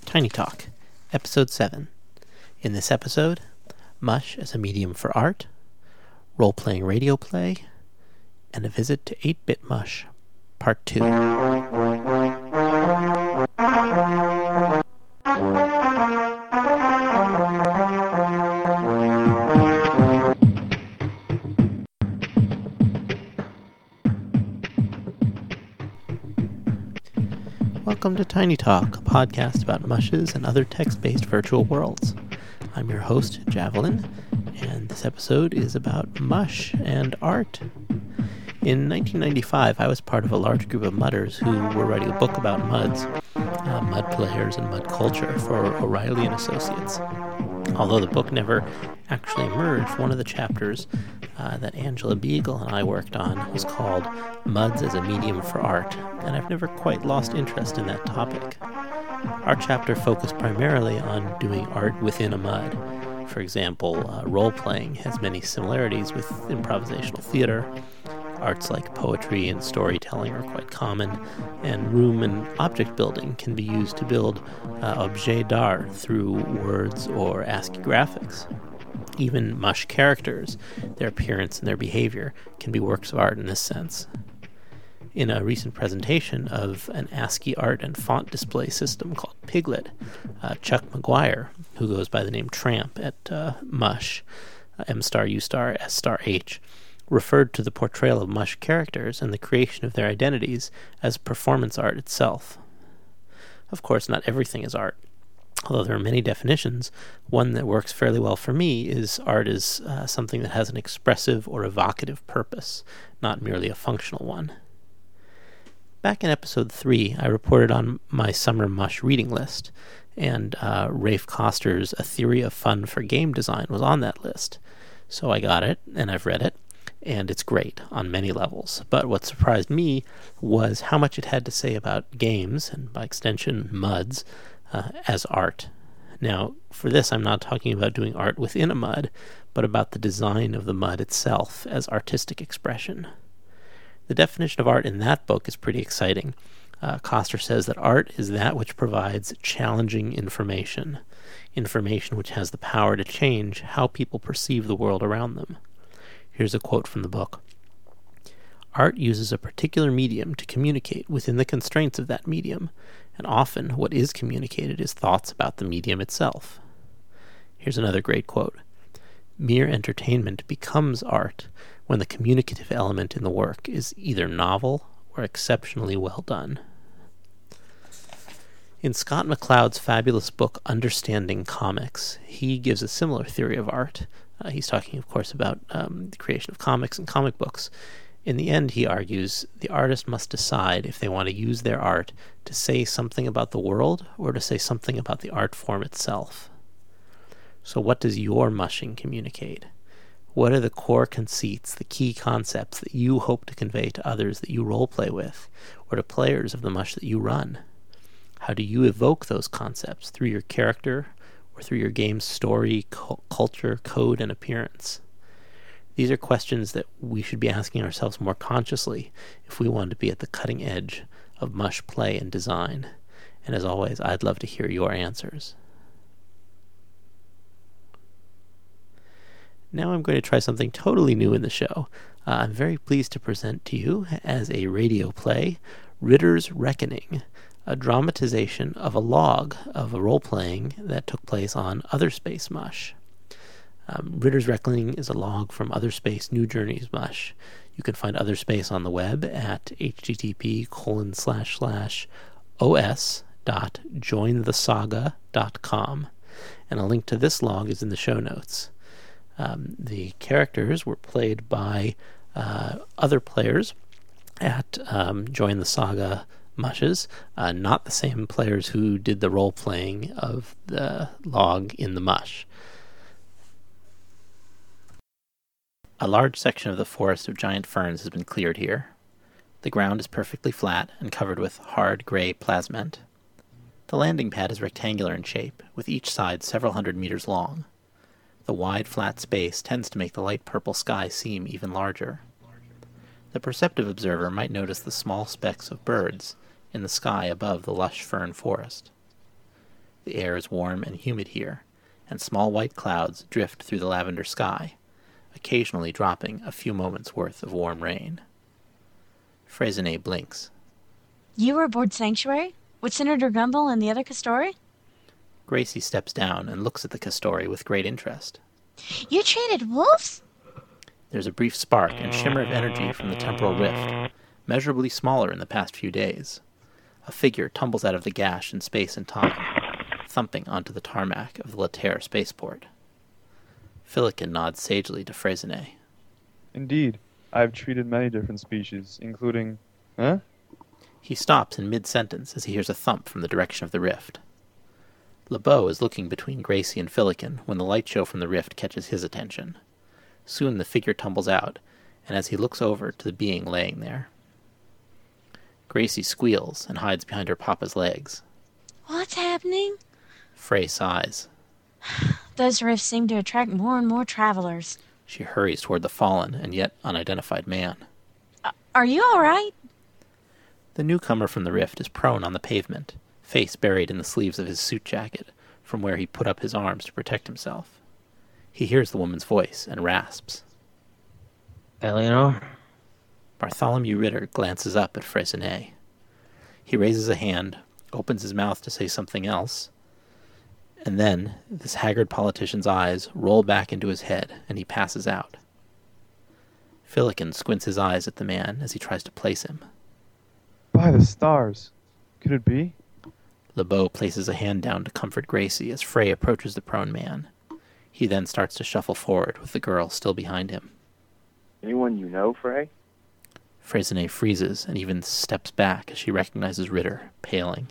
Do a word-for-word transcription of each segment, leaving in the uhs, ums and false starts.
Tiny Talk, Episode seven. In this episode, Mush as a medium for art, role-playing radio play, and a visit to eight-bit Mush, Part two. Welcome to Tiny Talk, a podcast about mushes and other text-based virtual worlds. I'm your host, Javelin, and this episode is about mush and art. In nineteen ninety-five, I was part of a large group of mudders who were writing a book about muds, uh, mud players and mud culture for O'Reilly and Associates. Although the book never actually emerged, one of the chapters uh, that Angela Beagle and I worked on was called Muds as a Medium for Art, and I've never quite lost interest in that topic. Our chapter focused primarily on doing art within a mud. For example, uh, role-playing has many similarities with improvisational theater. Arts like poetry and storytelling are quite common, and room and object building can be used to build uh, objet d'art through words or ASCII graphics. Even mush characters, their appearance and their behavior, can be works of art in this sense. In a recent presentation of an ASCII art and font display system called Piglet, uh, Chuck McGuire, who goes by the name Tramp at uh, Mush, uh, M star U star S star H, referred to the portrayal of mush characters and the creation of their identities as performance art itself. Of course, not everything is art. Although there are many definitions, one that works fairly well for me is art is uh, something that has an expressive or evocative purpose, not merely a functional one. Back in episode three, I reported on my summer mush reading list, and uh, Rafe Koster's A Theory of Fun for Game Design was on that list. So I got it, and I've read it, and it's great on many levels. But what surprised me was how much it had to say about games, and by extension, muds, uh, as art. Now, for this, I'm not talking about doing art within a mud, but about the design of the mud itself as artistic expression. The definition of art in that book is pretty exciting. Uh, Koster says that art is that which provides challenging information, information which has the power to change how people perceive the world around them. Here's a quote from the book. Art uses a particular medium to communicate within the constraints of that medium, and often what is communicated is thoughts about the medium itself. Here's another great quote. Mere entertainment becomes art when the communicative element in the work is either novel or exceptionally well done. In Scott McCloud's fabulous book Understanding Comics, he gives a similar theory of art. Uh, he's talking, of course, about um, the creation of comics and comic books. In the end, he argues, the artist must decide if they want to use their art to say something about the world or to say something about the art form itself. So what does your mushing communicate? What are the core conceits, the key concepts that you hope to convey to others that you role-play with, or to players of the mush that you run? How do you evoke those concepts through your character or through your game's story, cu- culture, code, and appearance? These are questions that we should be asking ourselves more consciously if we want to be at the cutting edge of mush play and design. And as always, I'd love to hear your answers. Now I'm going to try something totally new in the show. Uh, I'm very pleased to present to you, as a radio play, Ritter's Reckoning, a dramatization of a log of a role-playing that took place on Other Space Mush. Um, Ritter's Reckoning is a log from Other Space New Journeys Mush. You can find Other Space on the web at http colon slash slash os dot jointhesaga dot com, and a link to this log is in the show notes. Um, the characters were played by uh, other players at um, Join the Saga Mushes, uh, not the same players who did the role-playing of the log in the mush. A large section of the forest of giant ferns has been cleared here. The ground is perfectly flat and covered with hard gray plasment. The landing pad is rectangular in shape, with each side several hundred meters long. The wide, flat space tends to make the light purple sky seem even larger. The perceptive observer might notice the small specks of birds in the sky above the lush fern forest. The air is warm and humid here, and small white clouds drift through the lavender sky, occasionally dropping a few moments' worth of warm rain. Freycinet blinks. You were aboard Sanctuary? With Senator Gumbel and the other Castori? Gracie steps down and looks at the Castori with great interest. You traded wolves? There's a brief spark and shimmer of energy from the temporal rift, measurably smaller in the past few days. A figure tumbles out of the gash in space and time, thumping onto the tarmac of the Laterre spaceport. Filikin nods sagely to Freycinet. Indeed, I've treated many different species, including... Huh? He stops in mid-sentence as he hears a thump from the direction of the rift. LeBeau is looking between Gracie and Filikin when the light show from the rift catches his attention. Soon the figure tumbles out, and as he looks over to the being laying there, Gracie squeals and hides behind her papa's legs. What's happening? Frey sighs. Those rifts seem to attract more and more travelers. She hurries toward the fallen and yet unidentified man. Uh, are you all right? The newcomer from the rift is prone on the pavement, face buried in the sleeves of his suit jacket, from where he put up his arms to protect himself. He hears the woman's voice and rasps. Eleanor? Bartholomew Ritter glances up at Freycinet. He raises a hand, opens his mouth to say something else, and then this haggard politician's eyes roll back into his head, and he passes out. Filikin squints his eyes at the man as he tries to place him. By the stars. Could it be? LeBeau places a hand down to comfort Gracie as Frey approaches the prone man. He then starts to shuffle forward with the girl still behind him. Anyone you know, Frey? Freycinet freezes and even steps back as she recognizes Ritter, paling.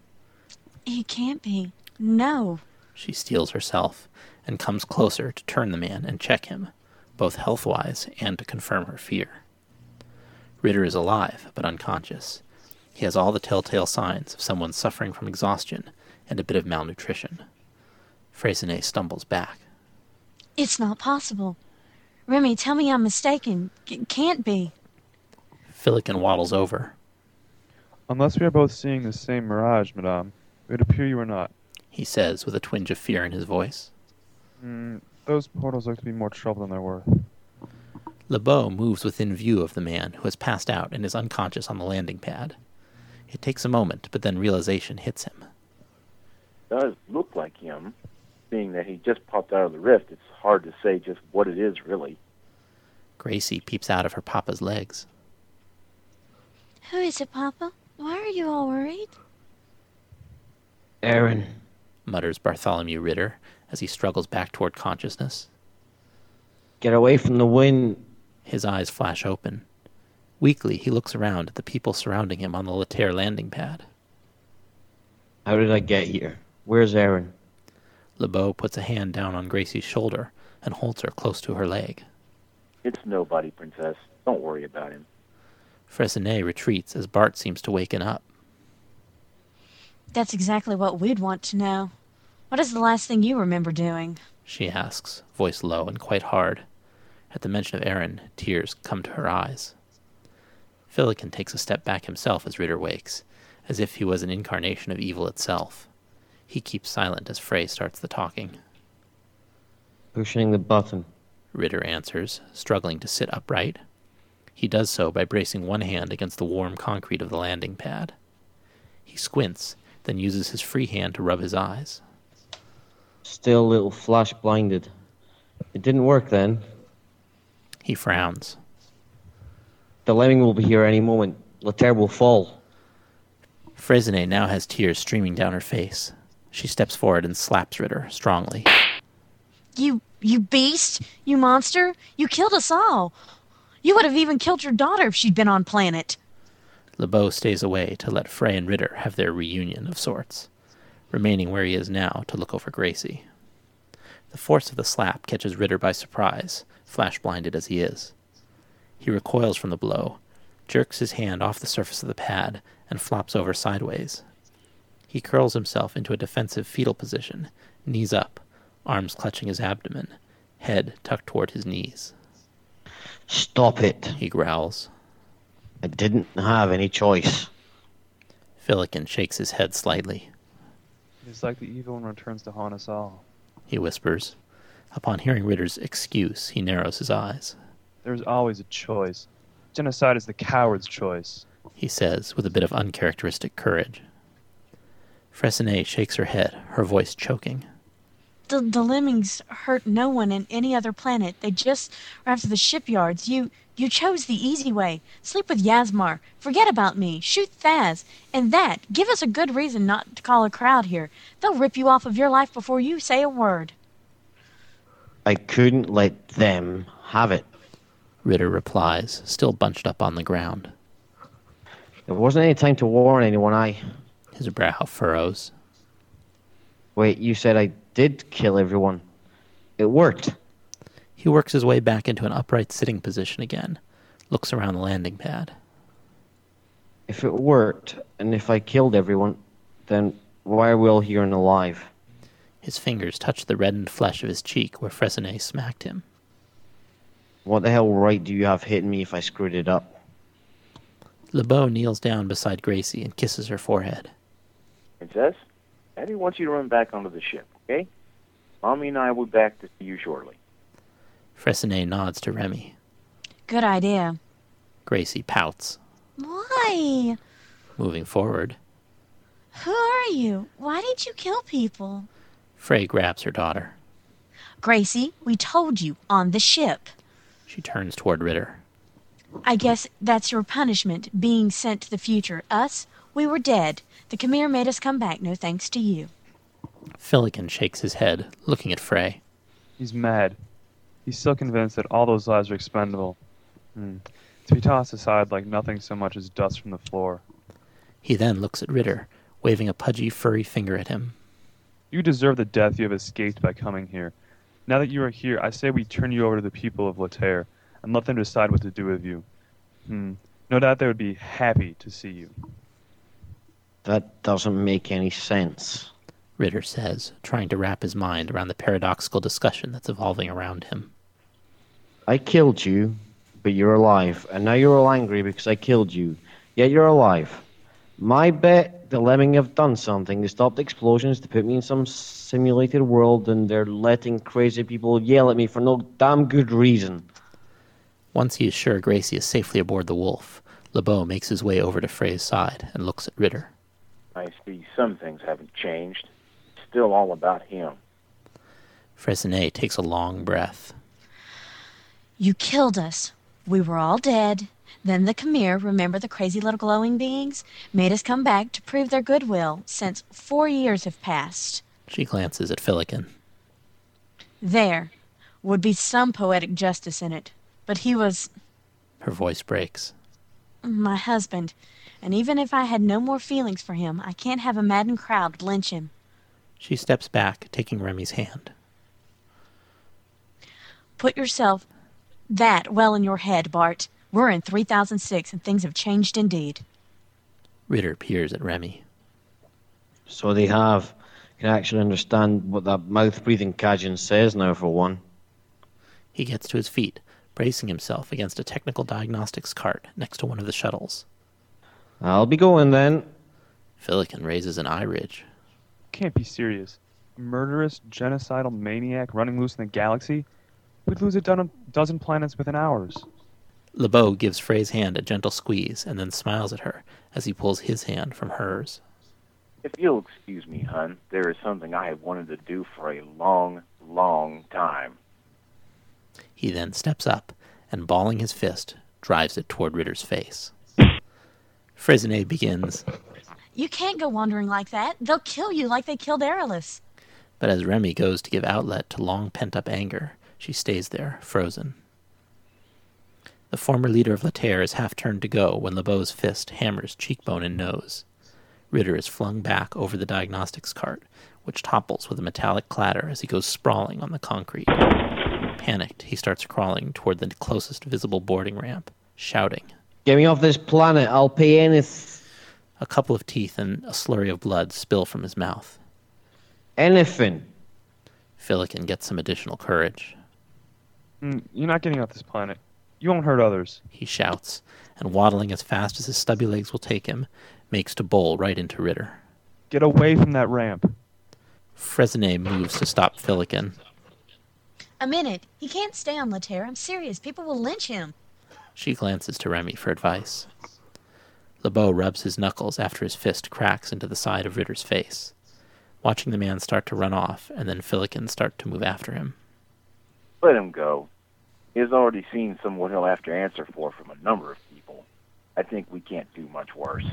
He can't be. No. She steels herself and comes closer to turn the man and check him, both health-wise and to confirm her fear. Ritter is alive, but unconscious. He has all the telltale signs of someone suffering from exhaustion and a bit of malnutrition. Freycinet stumbles back. It's not possible. Remy, tell me I'm mistaken. C- can't be. Filikin waddles over. Unless we are both seeing the same mirage, madame, it would appear you are not. He says with a twinge of fear in his voice. Mm, those portals look to be more trouble than they're worth. LeBeau moves within view of the man who has passed out and is unconscious on the landing pad. It takes a moment, but then realization hits him. It does look like him. Being that he just popped out of the rift, it's hard to say just what it is, really. Gracie peeps out of her papa's legs. Who is it, Papa? Why are you all worried? Aaron, mutters Bartholomew Ritter as he struggles back toward consciousness. get away from the wind. His eyes flash open. Weakly, he looks around at the people surrounding him on the Laterre landing pad. How did I get here? Where's Aaron? LeBeau puts a hand down on Gracie's shoulder and holds her close to her leg. It's nobody, Princess. Don't worry about him. Freycinet retreats as Bart seems to waken up. That's exactly what we'd want to know. What is the last thing you remember doing? She asks, voice low and quite hard. At the mention of Aaron, tears come to her eyes. Filikin takes a step back himself as Ritter wakes, as if he was an incarnation of evil itself. He keeps silent as Frey starts the talking. Pushing the button. Ritter answers, struggling to sit upright. He does so by bracing one hand against the warm concrete of the landing pad. He squints, then uses his free hand to rub his eyes. Still a little flash blinded. It didn't work then. He frowns. The lemming will be here any moment. Laterre will fall. Freycinet now has tears streaming down her face. She steps forward and slaps Ritter strongly. You, you beast! You monster! You killed us all! You would have even killed your daughter if she'd been on planet. LeBeau stays away to let Frey and Ritter have their reunion of sorts, remaining where he is now to look over Gracie. The force of the slap catches Ritter by surprise, flash-blinded as he is. He recoils from the blow, jerks his hand off the surface of the pad, and flops over sideways. He curls himself into a defensive fetal position, knees up, arms clutching his abdomen, head tucked toward his knees. Stop it, he growls. I didn't have any choice. Filikin shakes his head slightly. It is like the evil one returns to haunt us all. He whispers. Upon hearing Ritter's excuse, he narrows his eyes. There is always a choice. Genocide is the coward's choice. He says with a bit of uncharacteristic courage. Fressinet shakes her head, her voice choking. The, the lemmings hurt no one in any other planet. They just are after the shipyards. You you chose the easy way. Sleep with Yasmar. Forget about me. Shoot Thaz. And that, give us a good reason not to call a crowd here. They'll rip you off of your life before you say a word. I couldn't let them have it. Ritter replies, still bunched up on the ground. There wasn't any time to warn anyone. I... His brow furrows. Wait, you said I did kill everyone. It worked. He works his way back into an upright sitting position again, looks around the landing pad. If it worked, and if I killed everyone, then why are we all here and alive? His fingers touch the reddened flesh of his cheek where Fressinet smacked him. What the hell right do you have hitting me if I screwed it up? LeBeau kneels down beside Gracie and kisses her forehead. Princess, Daddy wants you to run back onto the ship, okay? Mommy and I will be back to see you shortly. Fressinet nods to Remy. Good idea. Gracie pouts. Why? Moving forward, Who are you? Why did you kill people? Frey grabs her daughter. Gracie, we told you, on the ship. She turns toward Ritter. I guess that's your punishment, being sent to the future. Us, we were dead. The Khmer made us come back, no thanks to you. Fillikin shakes his head, looking at Frey. He's mad. He's still convinced that all those lives are expendable. Hmm. To be tossed aside like nothing so much as dust from the floor. He then looks at Ritter, waving a pudgy, furry finger at him. You deserve the death you have escaped by coming here. Now that you are here, I say we turn you over to the people of Laterre and let them decide what to do with you. Hmm. No doubt they would be happy to see you. That doesn't make any sense. Ritter says, trying to wrap his mind around the paradoxical discussion that's evolving around him. I killed you, but you're alive, and now you're all angry because I killed you, yet you're alive. My bet the Lemming have done something to stop the explosions, to put me in some simulated world, and they're letting crazy people yell at me for no damn good reason. Once he is sure Gracie is safely aboard the Wolf, LeBeau makes his way over to Frey's side and looks at Ritter. I see some things haven't changed. It's still all about him. Fressinet takes a long breath. You killed us. We were all dead. Then the Khmer, remember the crazy little glowing beings, made us come back to prove their goodwill, since four years have passed. She glances at Fillikin. There would be some poetic justice in it, but he was Her voice breaks. my husband, and even if I had no more feelings for him, I can't have a maddened crowd lynch him. She steps back, taking Remy's hand. Put yourself that well in your head, Bart. We're in three thousand six, and things have changed indeed. Ritter peers at Remy. So they have. Can actually understand what that mouth-breathing Kajin says now, for one. He gets to his feet, bracing himself against a technical diagnostics cart next to one of the shuttles. I'll be going then. Fillikin raises an eye ridge. Can't be serious. A murderous, genocidal maniac running loose in the galaxy? We'd lose a dozen, dozen planets within hours. LeBeau gives Frey's hand a gentle squeeze and then smiles at her as he pulls his hand from hers. If you'll excuse me, hun, there is something I have wanted to do for a long, long time. He then steps up and, balling his fist, drives it toward Ritter's face. Fressinet begins, You can't go wandering like that. They'll kill you like they killed Aerolus. but as Remy goes to give outlet to long pent-up anger, she stays there, frozen. The former leader of Laterre is half turned to go when LeBeau's fist hammers cheekbone and nose. Ritter is flung back over the diagnostics cart, which topples with a metallic clatter as he goes sprawling on the concrete. Panicked, he starts crawling toward the closest visible boarding ramp, shouting. Get me off this planet. I'll pay anything. A couple of teeth and a slurry of blood spill from his mouth. Anything. Fillikin gets some additional courage. Mm, you're not getting off this planet. You won't hurt others. He shouts, and waddling as fast as his stubby legs will take him, makes to bowl right into Ritter. Get away from that ramp. Fresinet moves to stop Filikin. A minute. He can't stay on Laterre. I'm serious. People will lynch him. She glances to Remy for advice. LeBeau rubs his knuckles after his fist cracks into the side of Ritter's face, watching the man start to run off and then Filikin start to move after him. Let him go. He has already seen someone he'll have to answer for from a number of people. I think we can't do much worse.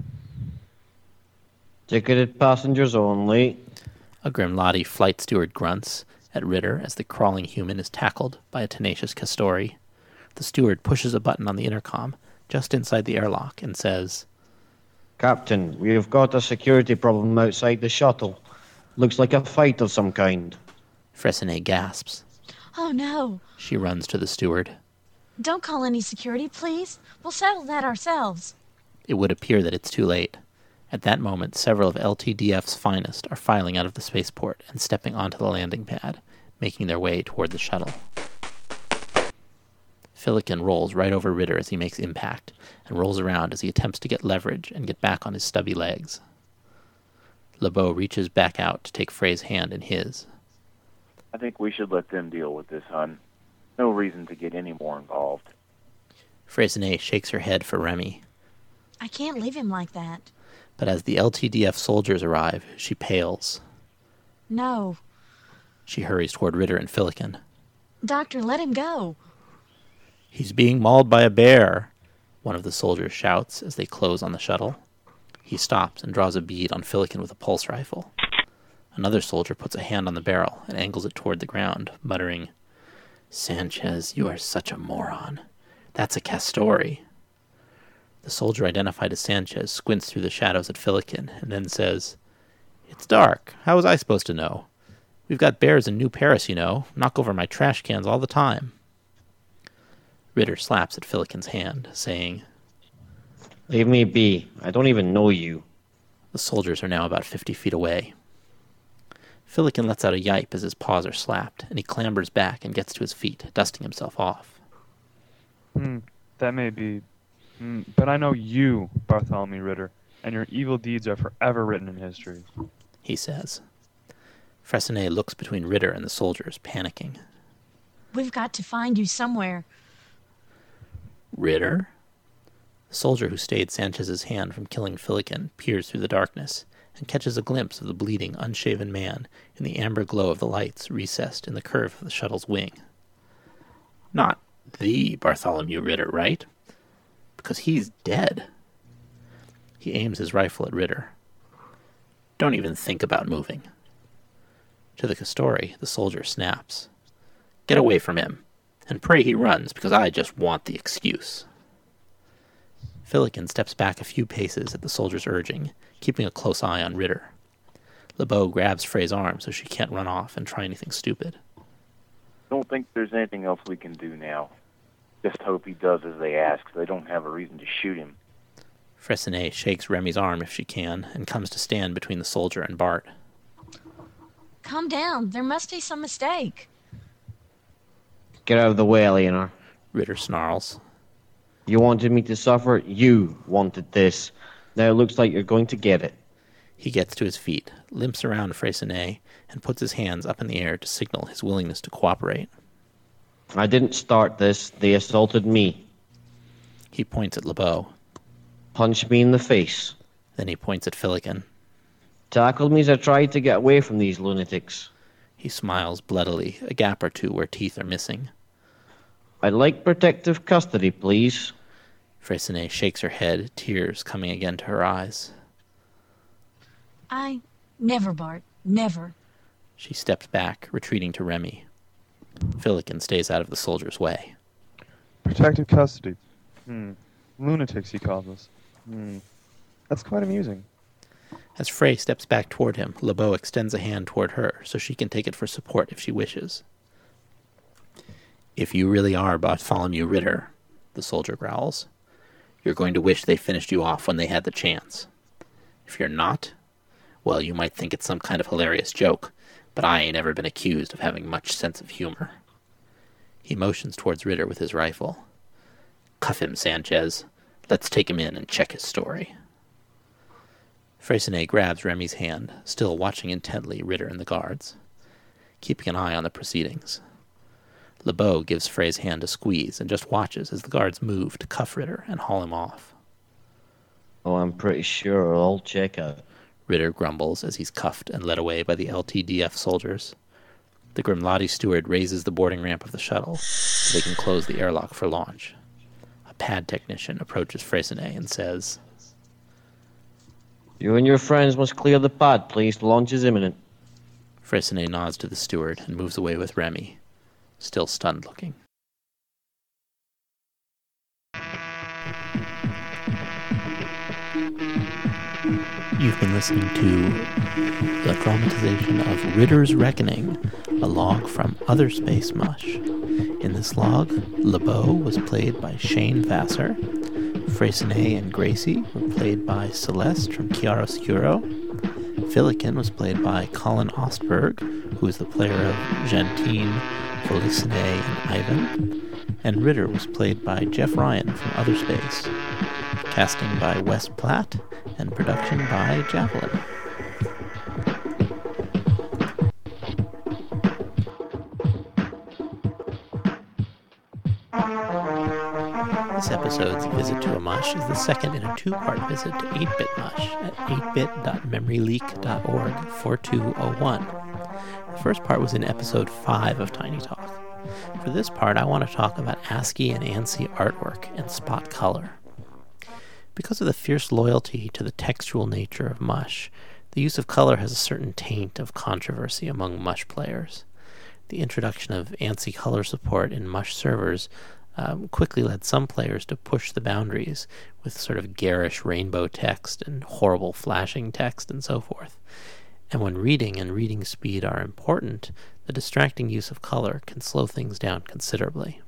Ticketed passengers only. A Grimlati flight steward grunts at Ritter as the crawling human is tackled by a tenacious Castori. The steward pushes a button on the intercom just inside the airlock and says, Captain, we've got a security problem outside the shuttle. Looks like a fight of some kind. Fresinet gasps. Oh, no. She runs to the steward. Don't call any security, please. We'll settle that ourselves. It would appear that it's too late. At that moment, several of L T D F's finest are filing out of the spaceport and stepping onto the landing pad, making their way toward the shuttle. Filikin rolls right over Ritter as he makes impact, and rolls around as he attempts to get leverage and get back on his stubby legs. LeBeau reaches back out to take Frey's hand in his. I think we should let them deal with this, hon. No reason to get any more involved. Freycinet shakes her head for Remy. I can't leave him like that. But as the L T D F soldiers arrive, she pales. No. She hurries toward Ritter and Filikin. Doctor, let him go. He's being mauled by a bear, one of the soldiers shouts as they close on the shuttle. He stops and draws a bead on Filikin with a pulse rifle. Another soldier puts a hand on the barrel and angles it toward the ground, muttering, Sanchez, you are such a moron. That's a Castori. The soldier identified as Sanchez squints through the shadows at Filikin and then says, It's dark. How was I supposed to know? We've got bears in New Paris, you know. Knock over my trash cans all the time. Ritter slaps at Filikin's hand, saying, Leave me be. I don't even know you. The soldiers are now about fifty feet away. Filikin lets out a yipe as his paws are slapped, and he clambers back and gets to his feet, dusting himself off. Hmm, that may be. Mm, but I know you, Bartholomew Ritter, and your evil deeds are forever written in history, he says. Fresinet looks between Ritter and the soldiers, panicking. We've got to find you somewhere. Ritter? The soldier who stayed Sanchez's hand from killing Filikin peers through the darkness and catches a glimpse of the bleeding, unshaven man in the amber glow of the lights recessed in the curve of the shuttle's wing. Not the Bartholomew Ritter, right? Because he's dead. He aims his rifle at Ritter. Don't even think about moving. To the Castori, the soldier snaps. Get away from him, and pray he runs, because I just want the excuse. Filikin steps back a few paces at the soldier's urging, keeping a close eye on Ritter. LeBeau grabs Frey's arm so she can't run off and try anything stupid. Don't think there's anything else we can do now. Just hope he does as they ask, so they don't have a reason to shoot him. Fresinet shakes Remy's arm if she can, and comes to stand between the soldier and Bart. Calm down. There must be some mistake. Get out of the way, Eleanor. Ritter snarls. You wanted me to suffer? You wanted this. Now it looks like you're going to get it. He gets to his feet, limps around Freycinet, and puts his hands up in the air to signal his willingness to cooperate. I didn't start this. They assaulted me. He points at LeBeau. Punched me in the face. Then he points at Filikin. Tackled me as I tried to get away from these lunatics. He smiles bloodily, a gap or two where teeth are missing. I'd like protective custody, please. Freycinet shakes her head, tears coming again to her eyes. I... Never, Bart. Never. She steps back, retreating to Remy. Filikin stays out of the soldier's way. Protective custody. Hmm. Lunatics, he calls us. Hmm. That's quite amusing. As Frey steps back toward him, LeBeau extends a hand toward her so she can take it for support if she wishes. If you really are Bartholomew Ritter, the soldier growls, you're going to wish they finished you off when they had the chance. If you're not, well, you might think it's some kind of hilarious joke, but I ain't ever been accused of having much sense of humor. He motions towards Ritter with his rifle. Cuff him, Sanchez. Let's take him in and check his story. Freycinet grabs Remy's hand, still watching intently Ritter and the guards, keeping an eye on the proceedings. LeBeau gives Frey's hand a squeeze and just watches as the guards move to cuff Ritter and haul him off. Oh, I'm pretty sure it'll all check out. Ritter grumbles as he's cuffed and led away by the L T D F soldiers. The Grimladi steward raises the boarding ramp of the shuttle so they can close the airlock for launch. A pad technician approaches Freycinet and says, You and your friends must clear the pad, please. The launch is imminent. Freycinet nods to the steward and moves away with Remy, still stunned looking. You've been listening to the dramatization of Ritter's Reckoning, a log from Other Space Mush. In this log, LeBeau was played by Shane Vassar. Freycinet and Gracie were played by Celeste from Chiaroscuro. Filikin was played by Colin Ostberg, who is the player of Jantine, Felicine, and Ivan. And Ritter was played by Jeff Ryan from Other Space. Casting by Wes Platt, and production by Javelin. This episode's visit to a mush is the second in a two-part visit to eight-bit mush at eight bit dot memory leak dot org four two oh one. The first part was in episode five of Tiny Talk. For this part, I want to talk about ASCII and ANSI artwork and spot color. Because of the fierce loyalty to the textual nature of mush, the use of color has a certain taint of controversy among mush players. The introduction of ANSI color support in mush servers um, quickly led some players to push the boundaries with sort of garish rainbow text and horrible flashing text and so forth. And when reading and reading speed are important, the distracting use of color can slow things down considerably.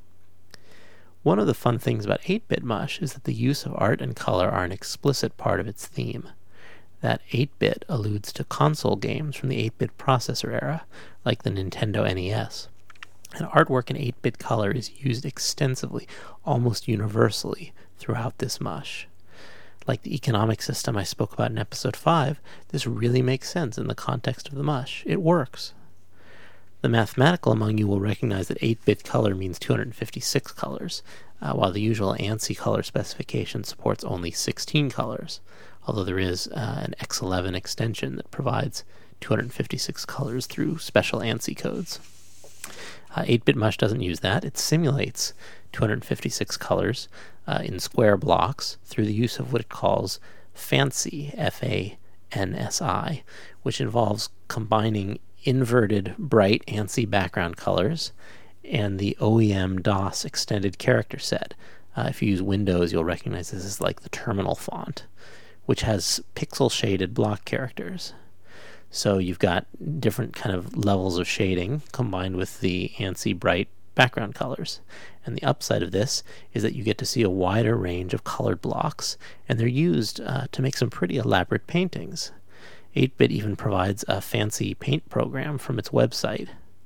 One of the fun things about eight-bit mush is that the use of art and color are an explicit part of its theme. That eight-bit alludes to console games from the eight-bit processor era, like the Nintendo N E S. And artwork in eight-bit color is used extensively, almost universally, throughout this mush. Like the economic system I spoke about in episode five, this really makes sense in the context of the mush. It works. The mathematical among you will recognize that eight-bit color means two hundred fifty-six colors, uh, while the usual ANSI color specification supports only sixteen colors, although there is uh, an X eleven extension that provides two hundred fifty-six colors through special ANSI codes. Uh, eight-bit mush doesn't use that. It simulates two hundred fifty-six colors uh, in square blocks through the use of what it calls FANSI, F A N S I, which involves combining inverted bright ANSI background colors and the O E M DOS extended character set. Uh, if you use Windows, you'll recognize this as like the terminal font, which has pixel shaded block characters. So you've got different kind of levels of shading combined with the ANSI bright background colors. And the upside of this is that you get to see a wider range of colored blocks, and they're used uh, to make some pretty elaborate paintings. eight-bit even provides a fancy paint program from its website.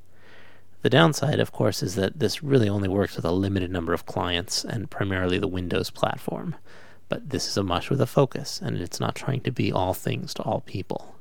The downside, of course, is that this really only works with a limited number of clients and primarily the Windows platform. But this is a mush with a focus, and it's not trying to be all things to all people.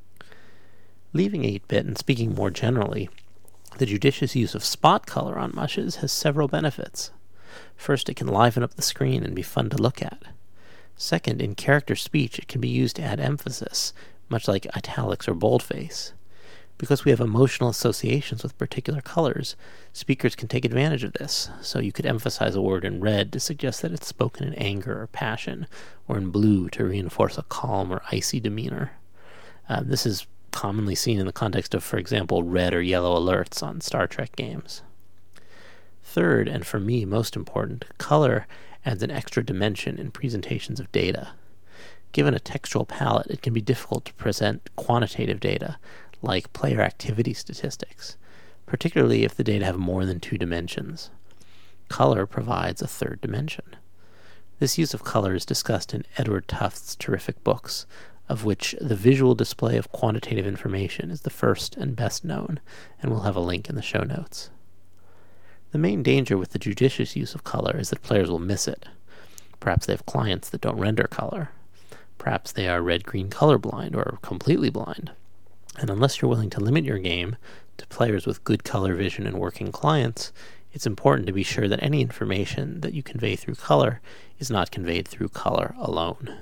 Leaving eight-bit and speaking more generally, the judicious use of spot color on mushes has several benefits. First, it can liven up the screen and be fun to look at. Second, in character speech, it can be used to add emphasis, much like italics or boldface. Because we have emotional associations with particular colors, speakers can take advantage of this. So you could emphasize a word in red to suggest that it's spoken in anger or passion, or in blue to reinforce a calm or icy demeanor. Uh, this is commonly seen in the context of, for example, red or yellow alerts on Star Trek games. Third, and for me most important, color adds an extra dimension in presentations of data. Given a textual palette, it can be difficult to present quantitative data, like player activity statistics, particularly if the data have more than two dimensions. Color provides a third dimension. This use of color is discussed in Edward Tufte's terrific books, of which the visual display of quantitative information is the first and best known, and we'll have a link in the show notes. The main danger with the judicious use of color is that players will miss it. Perhaps they have clients that don't render color. Perhaps they are red-green colorblind or completely blind. And unless you're willing to limit your game to players with good color vision and working clients, it's important to be sure that any information that you convey through color is not conveyed through color alone.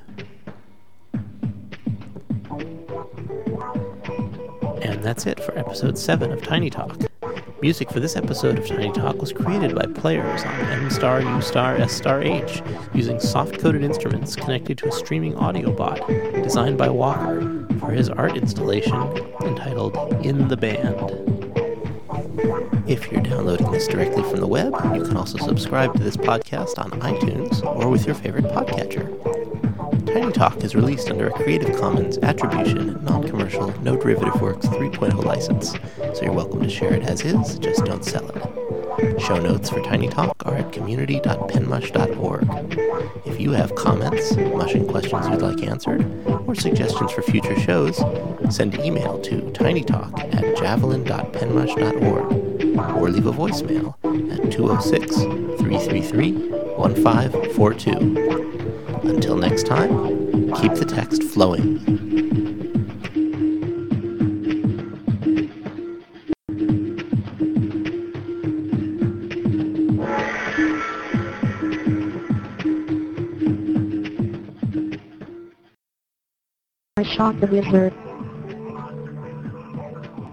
And that's it for episode seven of Tiny Talk. Music for this episode of Tiny Talk was created by players on M star, U star, S star H using soft-coded instruments connected to a streaming audio bot designed by Walker for his art installation entitled In the Band. If you're downloading this directly from the web, you can also subscribe to this podcast on iTunes or with your favorite podcatcher. Tiny Talk is released under a Creative Commons Attribution, Non-Commercial, No Derivative Works three point oh license, so you're welcome to share it as is, just don't sell it. Show notes for Tiny Talk are at community dot penmush dot org. If you have comments, mushing questions you'd like answered, or suggestions for future shows, send email to tinytalk at javelin dot penmush dot org, or leave a voicemail at two oh six, three three three, one five four two. Until next time, keep the text flowing. I shot the wizard.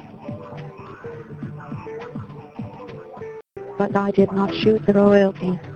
But I did not shoot the royalty.